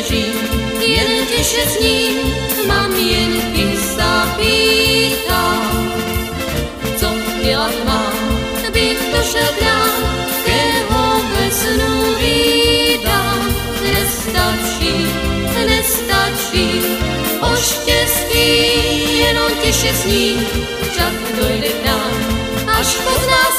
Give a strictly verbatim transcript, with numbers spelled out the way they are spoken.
leží, jen tiše sní, maminky sa pýta. Co dělat mám, bych došel k nám, keho bez snu vídám. Nestačí, nestačí, o štěstí, jenom tiše sní, čas dojde k nám, až pozná